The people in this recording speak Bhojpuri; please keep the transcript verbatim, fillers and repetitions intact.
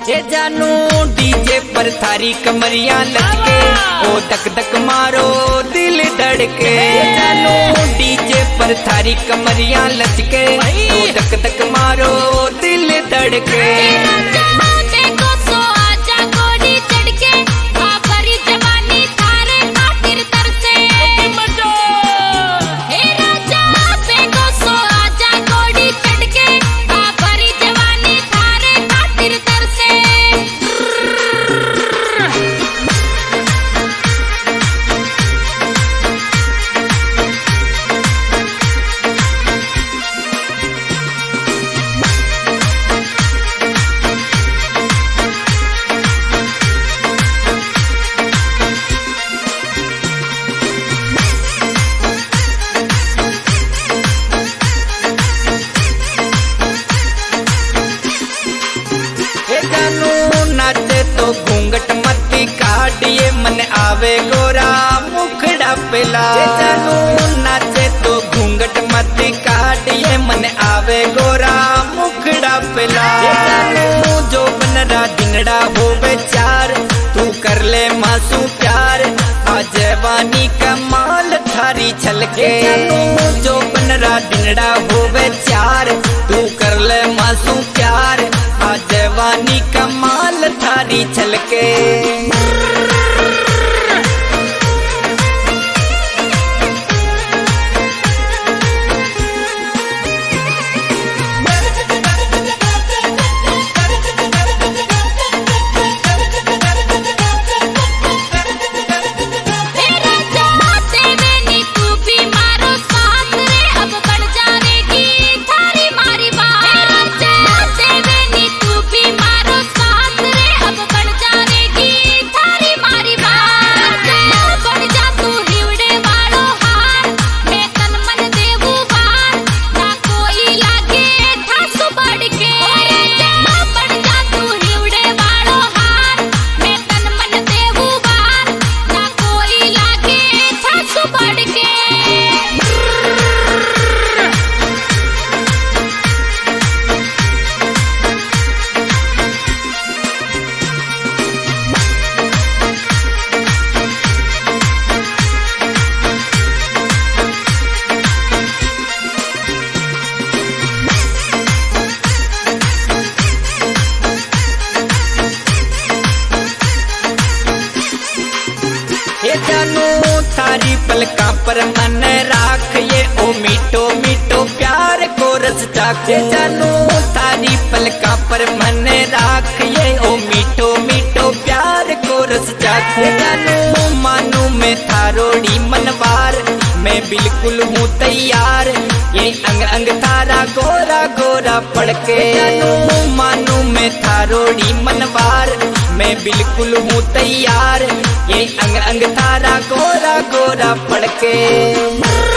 ये जानू डीजे पर थारी कमरिया लटके, ओ धक धक मारो दिल धड़के। ये जानू डीजे पर थारी कमरिया लटके, ओ धक धक मारो दिल धड़के। नाचे तो घूंघट मती काटिए, मन आवे गोरा मुखड़ा पिला। जानू नाचे तो घूंघट मती काटिए, मन आवे गोरा मुखड़ा पिला। जानू जो बनरा दिनड़ा होवे चार, तू कर ले मासू प्यार, आज जवानी कमाल थारी छलके। जानू जो बनरा दिनड़ा होवे चार, तू कर ले मासू प्यार, आज जवानी कमाल थारी छलके। ये जानू थारी पलका पर मन राख, ये ओ मीठो मीठो प्यार को रस चाख। ये जानू थारी पलका पर मन राख, ये ओ मीठो मीठो प्यार को रस चाख। ये जानू मानू मैं थारोड़ी मनवार, मैं बिल्कुल हूँ तैयार, ये अंग अंग थारा गोरा गोरा पड़के। जानू मानू मैं थारोड़ी मनवार, मैं बिल्कुल हूँ तैयार, ये अंग अंग थारा गोरा गोरा पड़के।